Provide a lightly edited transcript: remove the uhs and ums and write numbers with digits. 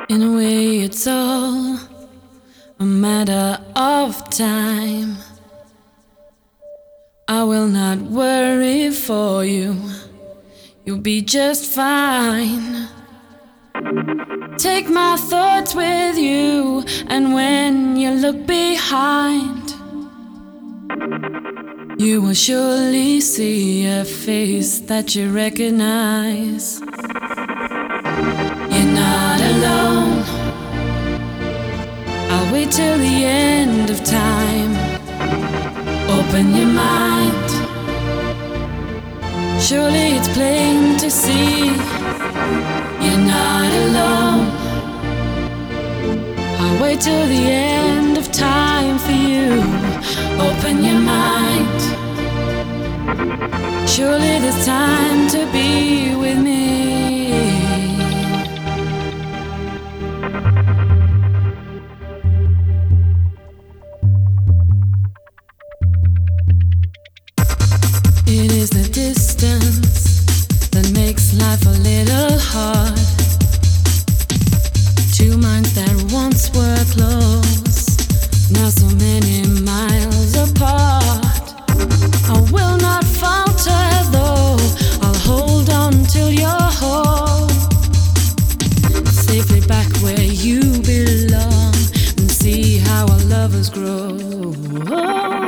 In a way, it's all a matter of time. I will not worry for you, you'll be just fine. Take my thoughts with you, and when you look behind, you will surely see a face that you recognize. You're not alone. I'll wait till the end of time. Open your mind. Surely it's plain to see you're not alone. I'll wait till the end of time for you. Open your mind. Surely there's time to be with me. It is the distance that makes life a little hard. Two minds that once were close, now so many miles apart. I will not falter though, I'll hold on till you're home, safely back where you belong, and see how our lovers grow.